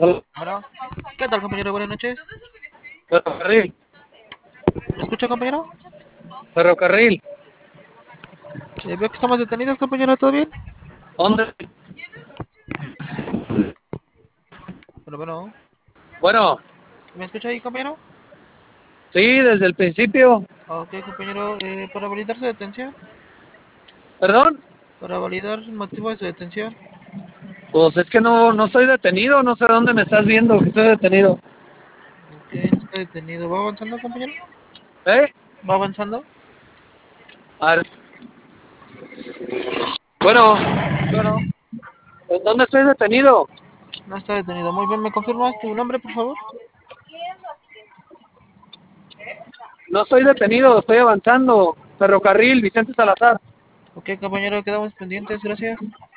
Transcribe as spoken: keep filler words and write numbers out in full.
Hola, Bueno, ¿qué tal, compañero? Buenas noches. ferrocarril, ¿Me escucha, compañero? ferrocarril. Eh, veo que estamos detenidos, compañero. ¿Todo bien? ¿Dónde? Bueno, bueno. Bueno, ¿Me escucha ahí, compañero? sí, desde el principio. Ok, compañero. Eh, para validar su detención. ¿Perdón? Para validar el motivo de su detención. Pues es que no, no estoy detenido, no sé dónde me estás viendo que estoy detenido. Ok, no está detenido. ¿Va avanzando, compañero? ¿Eh? ¿Va avanzando? A ver, bueno, Bueno, ¿en dónde estoy detenido? no está detenido. Muy bien, ¿me confirmas tu nombre, por favor? No estoy detenido, estoy avanzando. Ferrocarril, Vicente Salazar. Ok, compañero, quedamos pendientes. Gracias.